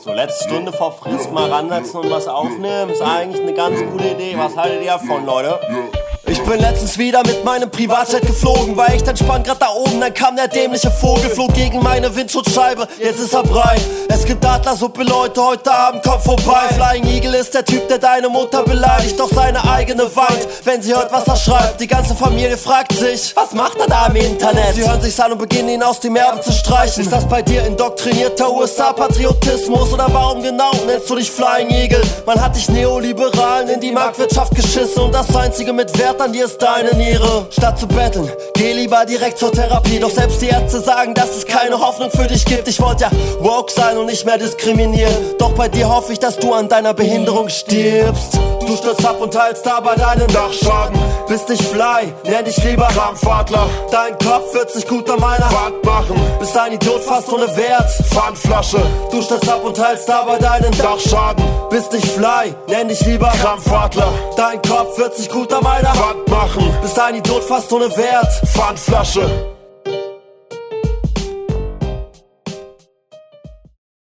So, letzte Stunde vor Frist mal ransetzen und was aufnehmen, ist eigentlich eine ganz gute Idee. Was haltet ihr davon, Leute? Ich bin letztens wieder mit meinem Privatjet geflogen, war echt entspannt grad da oben, dann kam der dämliche Vogel, flog gegen meine Windschutzscheibe, jetzt ist er breit. Es gibt Adlersuppe, Leute, heute Abend kommt vorbei. Flying Eagle ist der Typ, der deine Mutter beleidigt, doch seine eigene weint, wenn sie hört, was er schreibt. Die ganze Familie fragt sich, was macht er da im Internet? Sie hören sich's an und beginnen ihn aus dem Erbe zu streichen. Ist das bei dir indoktrinierter USA-Patriotismus oder warum genau nennst du dich Flying Eagle? Man hat dich Neoliberalen in die Marktwirtschaft geschissen und das einzige mit Wert an dir ist deine Niere. Statt zu betteln, geh lieber direkt zur Therapie. Doch selbst die Ärzte sagen, dass es keine Hoffnung für dich gibt. Ich wollte ja woke sein und nicht mehr diskriminieren, doch bei dir hoffe ich, dass du an deiner Behinderung stirbst. Du stürzt ab und teilst dabei deinen Dachschaden. Bist nicht fly, nenn dich lieber Krampfadler. Dein Kopf wird sich gut an meiner Wand machen. Bist ein Idiot fast ohne Wert, Pfandflasche. Du stürzt ab und teilst dabei deinen Dachschaden. Bist nicht fly, nenn dich lieber Krampfadler. Dein Kopf wird sich gut an meiner Wand machen. Bist ein Idiot fast ohne Wert, Pfandflasche.